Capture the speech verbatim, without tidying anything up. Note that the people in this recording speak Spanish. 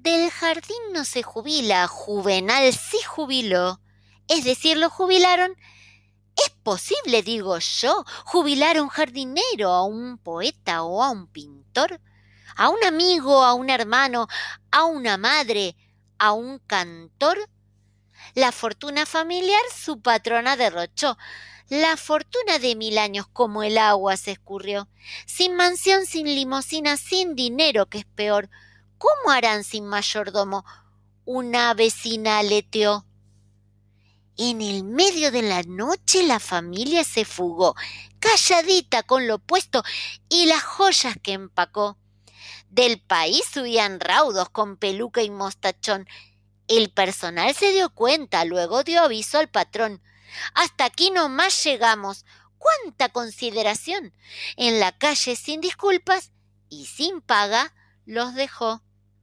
Del jardín no se jubila, Juvenal sí jubiló. Es decir, lo jubilaron. ¿Es posible, digo yo, jubilar a un jardinero, a un poeta o a un pintor? ¿A un amigo, a un hermano, a una madre, a un cantor? La fortuna familiar su patrona derrochó. La fortuna de mil años como el agua se escurrió. Sin mansión, sin limosina, sin dinero, que es peor. ¿Cómo harán sin mayordomo? Una vecina aleteó. En el medio de la noche la familia se fugó, calladita con lo puesto y las joyas que empacó. Del país huían raudos con peluca y mostachón. El personal se dio cuenta, luego dio aviso al patrón. Hasta aquí nomás llegamos. ¡Cuánta consideración! En la calle sin disculpas y sin paga los dejó.